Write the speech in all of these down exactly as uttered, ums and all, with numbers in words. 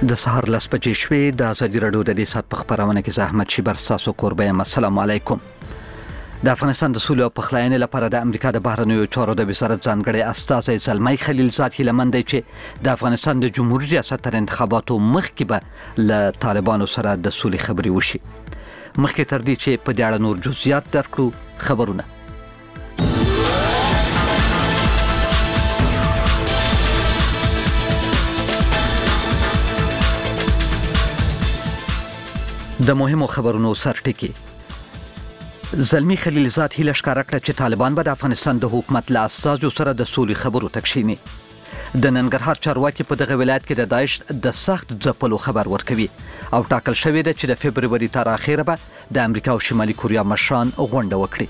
د سهار لس بجې شوې د ازادي راډیو د دې سات په خبرونه کې زحمت شي بر تاسو کوربه یم. السلام علیکم. د افغانستان د سولې او پخلاینې لپاره د امریکا د بهرنیو چارو د وزارت ځانګړي استازی زلمی خلیلزاد هیلمن دی چې د افغانستان د جمهوریت ریاست تر انتخاباتو مخکې به له طالبانو سره د سولې خبرې وشي. مخکې تر دې چې په دې اړه نور جزئیات درکړو خبرونه. د مهمو خبرونو سرټکی. زلمی خلیلزاد هیله ښکاره کړه چې طالبان به د افغانستان د حکومت له استازو سره د سولې خبرو ته کښیني. د ننګرهار چارواکي په دغه ولایت کې د داعش د سخت ځپلو خبر ورکوي او ټاکل شوې ده چې د فبروري تر اخره به د امریکا او شمالي کوریا مشران غونډه وکړي.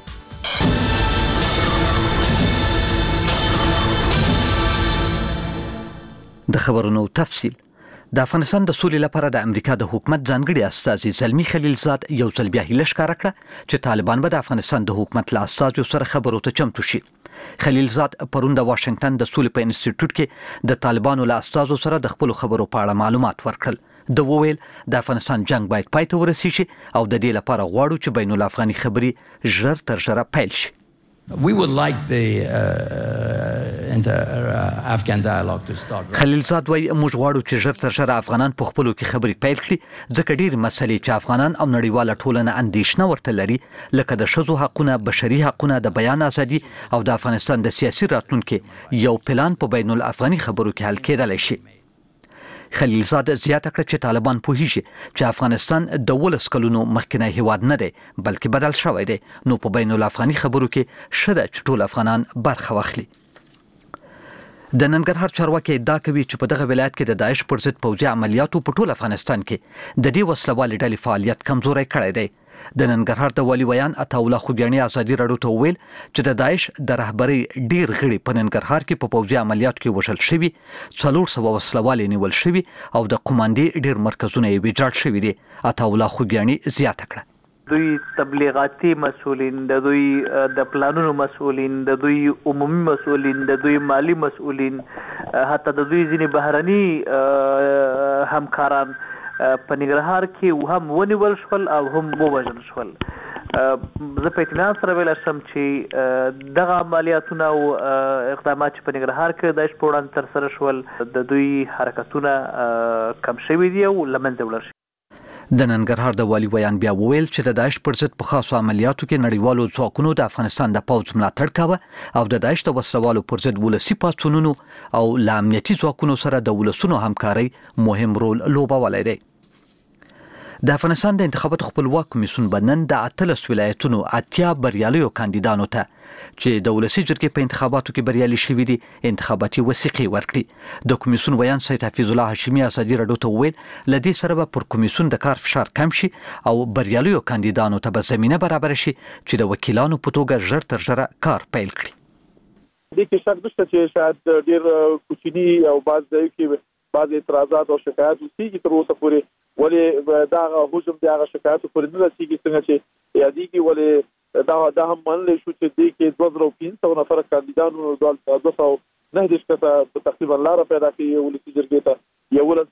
د خبرونو تفصیل. د افغانستان د سولې لپاره د امریکا د حکومت ځانګړي استازي زلمی خلیلزاد یو ځل بیا هیله ښکاره کړه چې طالبان به د افغانستان د حکومت له استازو سره خبرو ته چمتو شي. خلیلزاد پرون د واشنگټن د سولې په انسټیټیوټ کې د طالبانو له استازو سره د خپل خبرو په اړه معلومات ورکړل. د وویل د افغانستان جنگ باید پای ته ورسیږي او د دې لپاره غواړو چې بین الافغاني خبرې ژر تر ژره پیل شي. We would like the uh, inter uh, Afghan dialogue to start. خلیلزاد وايي موږ غواړو چې ژر تر ژره افغانان په خپلو کې خبرې پیل کړي ځکه ډېر مسلې چې افغانان او نړیواله ټولنه اندېښنه ورته لري لکه د ښځو حقونه، بشري حقونه، د بیان ازادي او د افغانستان د سیاسي راتلونکي یو پلان په بین الافغاني خبرو کې حل کېدلی شي. خلیلزاد زیاته کړه چې طالبان پوهیږي چې افغانستان د ولس کلونو مخکنی هیواد نه دی بلکې بدل شوی دی، نو په بین الافغاني خبرو کې ښه ده چې ټول افغانان برخه واخلي. د ننګرهار چارواکي ادعا کوي چې په دغه ولایت کې د داعش پر ضد پوځي عملیاتو په ټول افغانستان کې د دې وسلوالې ډلې فعالیت کمزوری کړی دی. د ننګرهار د والي ویان عطاالله خوګیاڼي ازادي راډیو ته وویل چې د داعش د رهبرۍ ډیر غړي په ننګرهار کې په پوځي عملیاتو کې وژل شوي، څلور سوه وسلوالې نیول شوي او د قوماندې ډیر مرکزونه یې ویجاړ شوي دي. عطاالله خوګیاڼي زیاته کړه دوی تبلیغاتي مسؤلین، د دوی د پلانونو مسؤلین، د دوی عمومي مسؤلین، د دوی مالی مسؤلین، حتی د دوی ځینې بهرني همکاران په ننګرهار کې هم ونیول شول او هم ووژل شول. زه په اطمینان سره ویلی شم چې دغه عملیاتونه او اقدامات چې په ننګرهار کې د داعش په وړاندې ترسره شول د دوی حرکتونه کم شوي دي او له منځه وړل شي. د ننګرهار د والي ویان بیا وویل چې د داعش پر ضد په خاصو عملیاتو کې نړیوالو ځواکونو د افغانستان د پوځ ملاتړ کاوه او د داعش د وسلوالو پر ضد ولسي پاڅونونو او له امنیتي ځواکونو سره د ولسونو همکارۍ مهم رول لوبولی دی. د افغانستان د انتخاباتو خپلواک کمیسیون به نن د اتلس ولایتونو اتیا بریالیو کاندیدانو ته چې د ولسي جرګې په انتخاباتو کې بریالي شوي دي انتخاباتي وثیقې ورکړي. د کمیسیون ویان سید حفیظ الله هاشمي ازادي راډیو ته وویل له دې سره به پر کمیسیون د کار فشار کم شي او بریالیو کاندیدانو ته به زمینه برابر شي چې د وکیلانو په توګه ژر تر ژره کار پیل کړي. دې کې شک نشته چې شاید ډېر کوچني او بعض ځایو کې بعض اعتراضات او شکایات وکړي تر اوسه پورې ولې دا هجوم د هغه شکایاتو پورې نه رسیږي څنګه چې یادېږي ولې دا دا هم منلی شو چې دې کې دوه زره پنځه سوه نفره کاندیدانو دوه سوه نهه دېرش کسه تقریبا لاره پیدا کړې ولسي جرګې ته یولس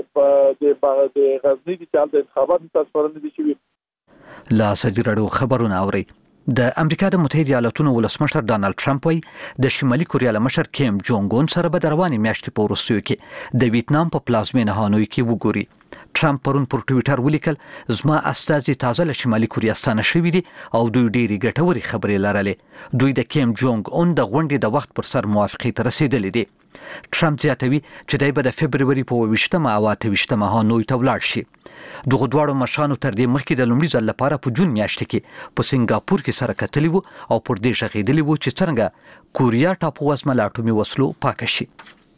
د غزني دي چې هلته انتخابات متاسفانه نه دي شوي. له ازادي راډیو خبرونه اورئ. د امریکا د متحده ایالاتونو ولسمشر ډانلډ ټرمپ وايي د شمالي کوریا له مشر کیم جونګ اون سره به د روانې میاشتې په وروستیو کې د ویتنام په پلازمینه هانوی کې وګوري. ټرمپ پرون پر ټویټر ولیکل زما استازي تازه له شمالي کوریا ستانه شوي دي او دوی ډېرې ګټورې خبرې لرلې. دوی د کیم جونګ اون د غونډې د وخت پر سر موافقې ته رسېدلي دي. ټرمپ زیاتوي چې دی به د فبروري په اووه ویشتمه او اته ویشتمه هانوی ته ولاړ شي. دغه دواړو مشرانو تر دې مخکې د لومړي ځل لپاره په جون میاشت کې په سنګاپور کې سره کتلي وو او پر دې غږېدلي وو چې څنګه کوریا ټاپو وزمه له اټومي وسلو پاکه شي.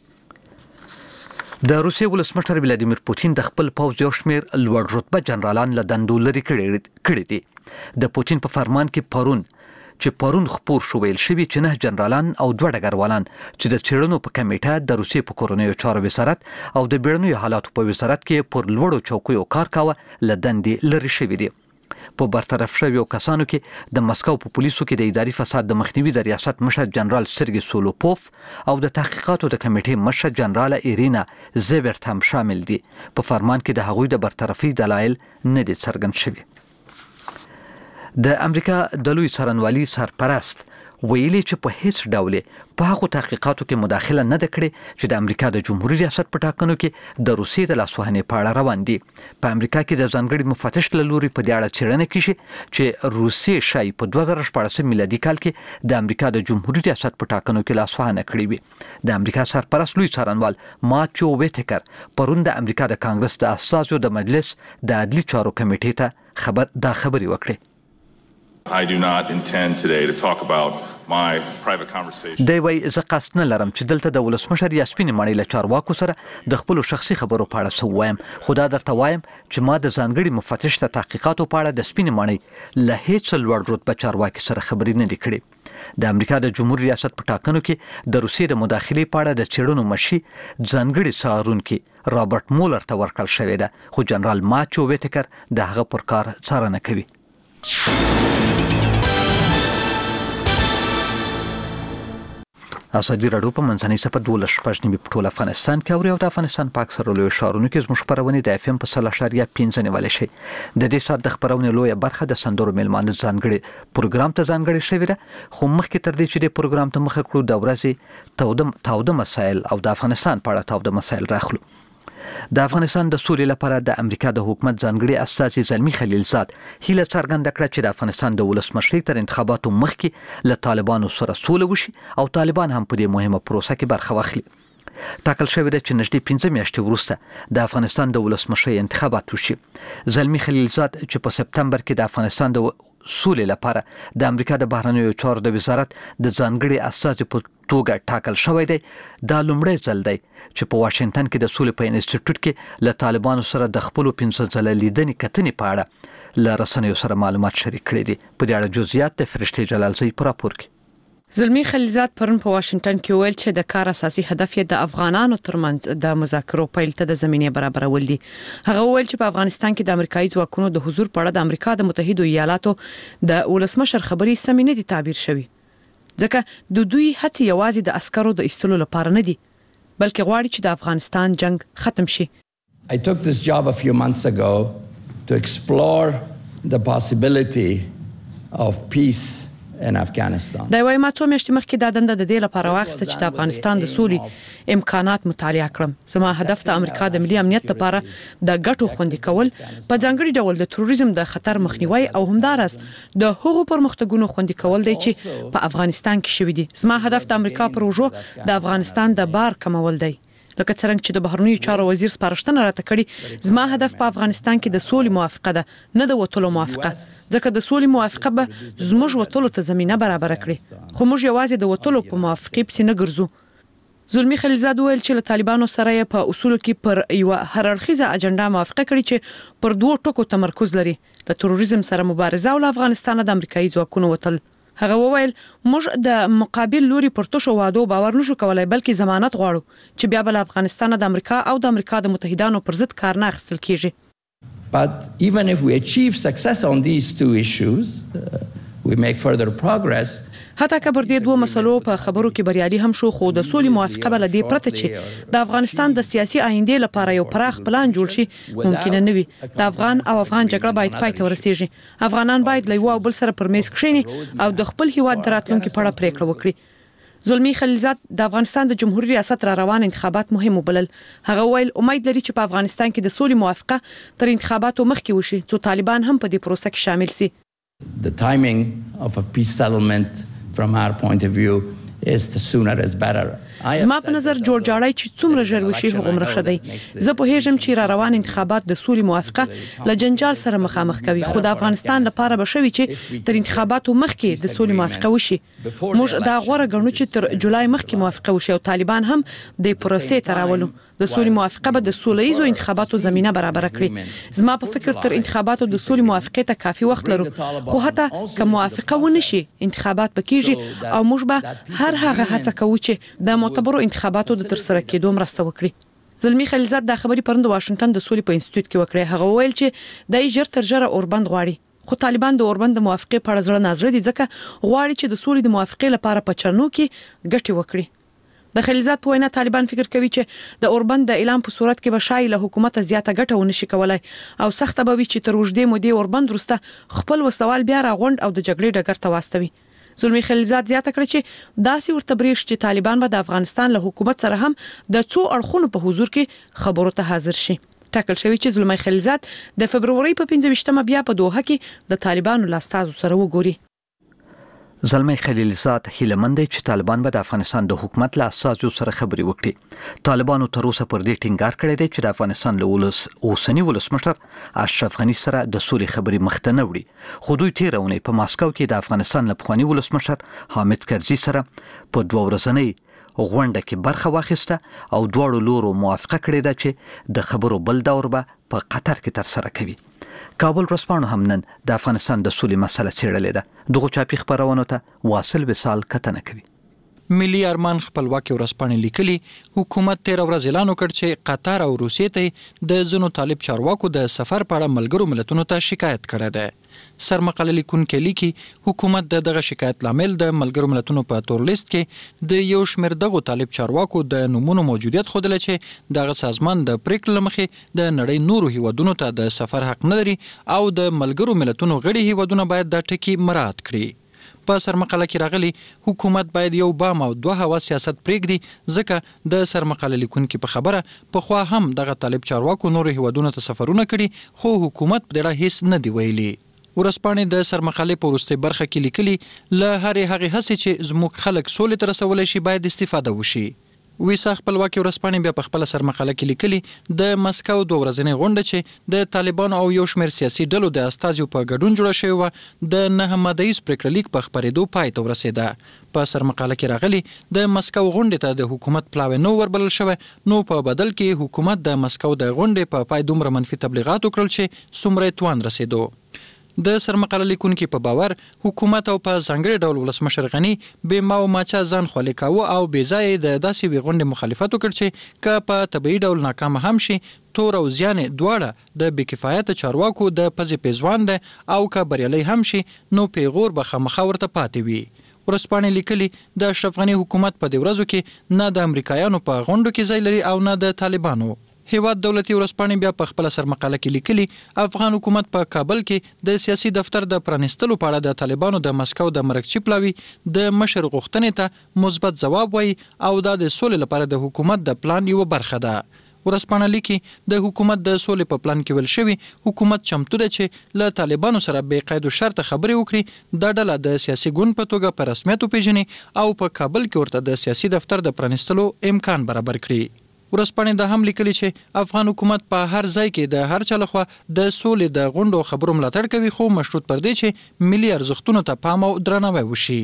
د روسیې ولسمشر ولادیمیر پوتین د خپل پوځ یو شمېر لوړ رتبه جنرالان له دندو لرې کړي دي. د پوتین په فرمان کې پرون چې پرون خبر شو ویل شوی چې نه جنرالان او دوه ډګروالان چې د څېړنو په کمیټه د روسیې په کورنیو چارو وزارت او د بیړنیو حالاتو په وزارت کې پر لوړو چوکیو کار کاوه له دندې لرې شوي دي. په برطرف شویو کسانو کې د مسکو په پولیسو کې د اداري فساد د مخنیوي د ریاست مشر جنرال سرګي سولوپوف او د تحقیقاتو د کمیټې مشر جنرال ایرینا زیبرت هم شامل دي. په فرمان کې د هغوی د برطرفي دلایل نه دي څرګند شوي. د امریکا د لوی څارنوالي سرپرست ویلي چې په هیڅ ډول په هغو تحقیقاتو کې مداخله نه ده کړې چې د امریکا د جمهوریت ریاست په ټاکنو کې د روسیې د لاسوهنې په اړه روان دي. په امریکا کې د ځانګړي مفتش له لوري په دې اړه څېړنه کیږي چې روسیې شاید په دوه زره شپاړس میلادي کال کې د امریکا د جمهوریت ریاست په ټاکنو کې لاسوهنه کړې وي. د امریکا سرپرست لوی څارنوال ماچو ویټکر پرون د امریکا د کانګرس د اساسو د مجلس د عدلي چارو کمیټې ته خبر دا خبري وکړي. I do not intend today to talk about my private conversation. دی وای زه قصد نه لرم چې دلته د ولسمشر یاسمین ماڼۍ له چارواکو سره د خپل شخصي خبرو په اړه څه وایم، خو دا درته وایم چې ما د ځانګړي مفتش د تحقیقاتو په اړه د سپینې ماڼۍ له هیڅ لوړ رتبه چارواکي سره خبرې نه دي کړې. د امریکا د جمهوریت ریاست په ټاکنو کې د روسیې د مداخلې په اړه د څېړنو مشي ځانګړي څارونکي رابرټ مولر ته ورکړل شوې ده، خو جنرال ماچو ویټکر د هغه پر کار څارنه کوي. ازادي راډیو په منځنۍ صفحه دولس شپږ نیمې په ټول افغانستان کې اوري او د افغانستان په اکثره لویو ښارونو کې زموږ خپرونې د اف ام په سل اشاریه پنځه نیولای شي. د دې ساعت د خپرونې لویه برخه د سندرو میلمانه ځانګړي پروګرام ته ځانګړي شوې ده، خو مخکې تر دې چې د پروګرام ته مخه کړو د ورځې تاوده تاوده مسایل او د افغانستان په اړه تاوده مسایل راخلو. د افغانستان د سولې لپاره د امریکا د حکومت ځانګړي استازي زلمی خلیلزاد هیله څرګنده کړه چې د افغانستان د ولسمشرۍ تر انتخاباتو مخکې له طالبانو سره سوله وشي او طالبان هم په دې مهمه پروسه کې برخه واخلي. ټاکل شوې ده چې نږدې پنځه میاشتې وروسته د افغانستان د ولسمشرۍ انتخابات وشي. زلمی خلیلزاد چې په سپتمبر کې د افغانستان د سولې لپاره د امریکا د بهرنیو چارو د وزارت د ځانګړي استازي په توګه ټاکل شوی دی، دا لومړی ځل دی چې په واشنگټن کې د سولې په انسټیټیوټ کې له طالبانو سره د خپلو پنځه ځله لیدنې کتنې په اړه له رسنیو سره معلومات شریک کړي دي. په دې اړه جزئیات د فرشتې جلالزی په راپور کې. زلمی خلیلزاد پرون په واشنگټن کې ویل چې د کار اساسي هدف یې د افغانانو ترمنځ د مذاکرو پیل ته د زمینې برابرول دي. هغه ویل چې په افغانستان کې د امریکایي ځواکونو د حضور په اړه د امریکا د متحده ایالاتو د ولسمشر خبري سمې نه دي تعبیر شوی، ځکه د دوی هڅې یوازې د عسکرو د ایستلو لپاره نه دي، بلکې غواړي چې د افغانستان جنگ ختم شي. I took this job a few months ago to explore the possibility of peace in Afghanistan. دا وایي ما څو میاشتې مخکې دا دنده د دې لپاره واخیسته چې د افغانستان د سولې امکانات مطالعه کړم. زما هدف د امریکا د ملي امنیت لپاره د ګټو خوندي کول، په ځانګړي ډول د تروریزم د خطر مخنیوي او همدارس د هغو پرمختګونو خوندي کول دی چې په افغانستان کې شوي دي. زما هدف د امریکا پر وجو د افغانستان د بار کمول دی. لکه څنګه چې د بهرنیو چارو وزیر سپارښتنه راته کړې، زما هدف په افغانستان کې د سولې موافقه ده، نه د وټلو موافقه، ځکه د سولې موافقه به زموږ وټلو ته زمينه برابر کړي، خو موږ یوازې د وټلو په موافقه پسې نه ګرځو. زلمی خلیلزاد ویل چې له طالبانو سره په اصول کې پر یو هررخیزه اجنډا موافقه کړې چې پر دوه ټکو تمرکز لري، د تروریزم سره مبارزه او له افغانستان د امریکایي ځواکونو وټل. هغه وویل موږ د مقابل لوري پر تشو وعدو باور نشو کولای، بلکې ضمانت غواړو چې بیا بل افغانستان د امریکا او د امریکا د متحدانو پر ضد کار نه اخیستل کیږي. But even if we achieve success on these two issues, uh, we make further progress. حتی که پر دې دوه مسلو په خبرو کې بریالي هم شو، خو د سولې موافقه بل دې پرته چې د افغانستان د سیاسي آینده لپاره یو پراخ پلان جوړ شي ممکن نه وي. د افغان او افغان جګړه باید پای ته ورسیږي. افغانان باید له یو بل سره پر میز کښیني او د خپل هیواد د راتلونکي په اړه پریکړه وکړي. زلمی خلیلزاد د افغانستان د جمهوریت ریاست را روان انتخابات مهم وبلل. هغه ویل امید لري چې په افغانستان کې د سولې موافقه تر انتخاباتو مخکې وشي، څو طالبان هم په دې پروسه کې شامل سي. The timing of a peace settlement from our point of view is the sooner is better. زما په نظر جوړ جاړی چې څومره ژر وشي هغومره ښه دی. زه پوهیږم چې را روان انتخابات د سولې موافقه له جنجال سره مخامخ کوي، خو د افغانستان لپاره به شوي چې تر انتخاباتو مخکې د سولې موافقه وشي. موږ دا غوره ګڼو چې تر جولای مخکې موافقه وشي او طالبان هم د پروسې ته راولو. د سولې موافقه به د سولهییزو انتخاباتو زمينه برابر کړي. زما په فکر تر انتخاباتو د سولې موافقه ته کافي وخت لرو، خو حتی که موافقه ونه شي انتخابات پکېږي او موږ به هر هغه هڅه کوو چې د معتبرو انتخاباتو د ترسره کېدو مرسته وکړي. زلمی خلیلزاد دا خبري پرند واشنگټن د سولې په انسټیټیوټ کې وکړه. هغه ویل چې دای ژر تر ژره اوربند غواړي، خو طالبان د اوربند د موافقه په اړه ځړ نظر دي ځکه غواړي چې د سولې د موافقه لپاره په چرنو کې ګټي وکړي. د خلیلزاد په وینا طالبان فکر کوي چې د اوربند د اعلان په صورت کې به شای له حکومت زیاته ګټه ونشي کولای او سخت به وي چې تر اوږدې مودې اوربند وروسته خپل وسوال بیا راغونډ او د جګړې ډګر ته واستوي. زلمی خلیلزاد زیاته کړ چې داسې ورته بریښ چې طالبان به د افغانستان له حکومت سره هم د څو اړخونو په حضور کې خبرو ته حاضر شي. ټاکل شوی چې زلمی خلیلزاد د فبروري په پنځه ویشتمه بیا په دوحه کې د طالبانو له استازو سره وګوري. زلمی خلیلزاد هیلمند دی چې طالبان به د افغانستان د حکومت له اساسو سره خبري وکړي. طالبانو تر اوسه پر دې ټینګار کړی دی چې د افغانستان له ولس اوسنی ولسمشر اشرف غنی سره د سولې خبري مخته نه وړي. خو دوی تیر اونۍ په ماسکو کې د افغانستان له پخوانی ولسمشر حامد کرزي سره په دوه ورځنۍ غونډه کې برخه واخیسته او دواړو لورو موافقه کړې ده چې د خبرو بل دور به په قطر کې تر سره کوي. کابل ورځپاڼه هم نن د افغانستان د سولې مسله څېړلې ده. دغه چاپي خبرونو ته واصل وصال کتنه کوي. ملي ارمان خپلواکي ورځپاڼې لیکلي حکومت تیر ورځ اعلان وکړ چې قطر او روسیې ته د ځینو طالب چارواکو د سفر په اړه ملګرو ملتونو ته شکایت کړی دی. سرمقاله لیکونکي لیکي حکومت د دغه شکایت لامل د ملګرو ملتونو په تور لیست کې د یو شمېر دغو طالب چارواکو د نومونو موجودیت ښودلی چې دغه سازمان د پریکړې له مخې د نړۍ نورو هیوادونو ته د سفر حق نه لري او د ملګرو ملتونو غړي هیوادونه باید دا ټکي مراعات کړي. په سرمقاله کې راغلي حکومت باید یو بام او دوه هوا سیاست پرېږدي ځکه د سرمقاله لیکونکي په خبره پخوا هم دغه طالب چارواکو نورو هیوادونو ته سفرونه کړي خو حکومت په دې هیڅ نه دی ویلي. ورځپاڼې د سرمقالې په وروستۍ برخه کې لیکلي له هرې هغې هڅې چې زموږ خلک سولې ته رسولی شي باید استفاده وشي. ویسا خپلواکي ورځپاڼې بیا په خپله سرمقاله کې لیکلي د مسکو دوه ورځنۍ غونډه چې د طالبانو او یو شمېر سیاسي ډلو د استازیو په ګډون جوړه شوې وه د نهه ماده ییز پرېکړه لیک په خپرېدو پای ته ورسېده. په سرمقاله کې راغلي د مسکو غونډې ته د حکومت پلاوی نه وربلل شوی نو په بدل کې حکومت د مسکو د غونډې په پای دومره منفي تبلیغات وکړل چې څومره توان رسېدو. د سرمقاله لیکونکي په باور حکومت او په ځانګړي ډول ولسمشر غني بې ما او ماچا ځان خولې کاوه او بې ځایه د داسې یوې غونډې مخالفت وکړ چې که په طبیعي ډول ناکامه هم شي تور او زیان دواړه د بې کفایته چارواکو د پزې پیزوان ده او که بریالی هم شي نو پیغور به خامخا ورته پاتې وي. ورځپاڼې لیکلي د اشرف غني حکومت په دې ورځو کې نه د امریکایانو په غونډو کې ځای لري او نه د طالبانو. هیواد دولتي ورځپاڼې بیا په خپله سرمقاله کې لیکلي افغان حکومت په کابل کې د سیاسي دفتر د پرانیستلو په اړه د طالبانو د مسکو د مرکچي پلاوي د مشر غوښتنې ته مثبت ځواب وایي او دا د سولې لپاره د حکومت د پلان یوه برخه ده. ورځپاڼه لیکي د حکومت د سولې په پلان کې ویل شوي حکومت چمتو ده چې له طالبانو سره بې قید و شرطه خبرې وکړي دا ډله د سیاسي ګوند په توګه په رسمیت وپېژني او په کابل کې ورته د سیاسي دفتر د پرانیستلو امکان برابر کړي. ورځپاڼې دا هم لیکلي چې افغان حکومت په هر ځای کې د هر چا لخوا د سولې د غونډو خبرو ملاتړ کوي خو مشروط پر دې چې ملي ارزښتونو ته پام او درناوی وشي.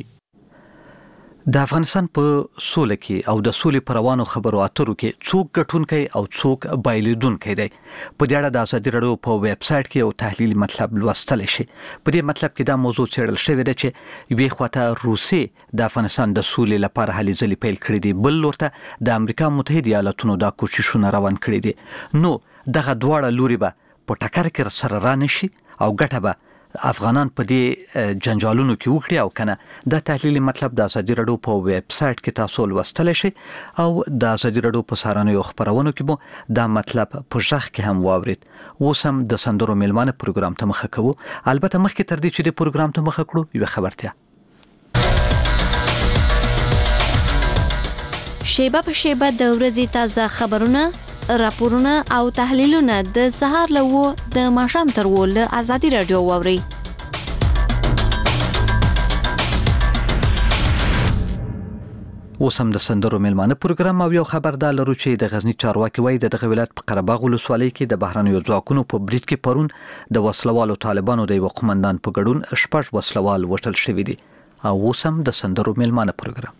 د افغانستان په سوله کې او د سولې پر روانو خبرو اترو کې څوک ګټونکی او څوک بایلودونکی دی. په دې اړه د ازادي راډیو په ویب سایټ کې یو تحلیلي مطلب لوستلی شي. په دې مطلب کې دا موضوع څېړل شوې ده چې یوې خواته روسیې د افغانستان د سولې لپاره هلې ځلې پیل کړي دي بل لور ته د امریکا متحده ایالاتونو دا کوششونه روان کړي دي. نو دغه دواړه لوري به په ټکر کې سره رانشي او ګټه به افغانان په دې جنجالونو کې وکړي او کنه. دا تحلیلي مطلب د ازادي راډیو په ویب سایټ کې تاسو لوستلی شئ او د ازادي راډیو په سهارنیو خپرونو کې مو دا مطلب په غږ کې هم واورید. اوس هم د سندرو میلمانه پروګرام ته مخه کوو. البته مخکې تر دې چې د پروګرام ته مخه کړو یوه خبرتیا. شیبه په شیبه د ورځې تازه خبرونه راپورونه او تحلیلونه د سهار له و د ماښام تر و له ازادي راډیو واورئ. اوس هم د سندرو میلمانه پروګرام او یو خبر دا لرو چې د غزنی چارواکي وایي د دغه ولایت په قرهباغ ولسوالۍ کې د بهرنیو ځواکونو په برید کې پرون د وسلوالو طالبانو د یوه قومندان په ګډون شپږ وسلوال وژل شوي دي. او اوس هم د سندرو میلمانه پروګرام.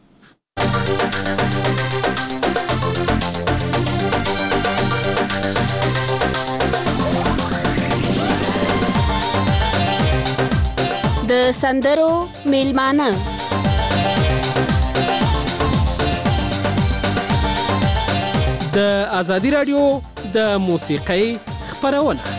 د سندرو میلمانه د ازادي راډیو د موسیقۍ خبرونه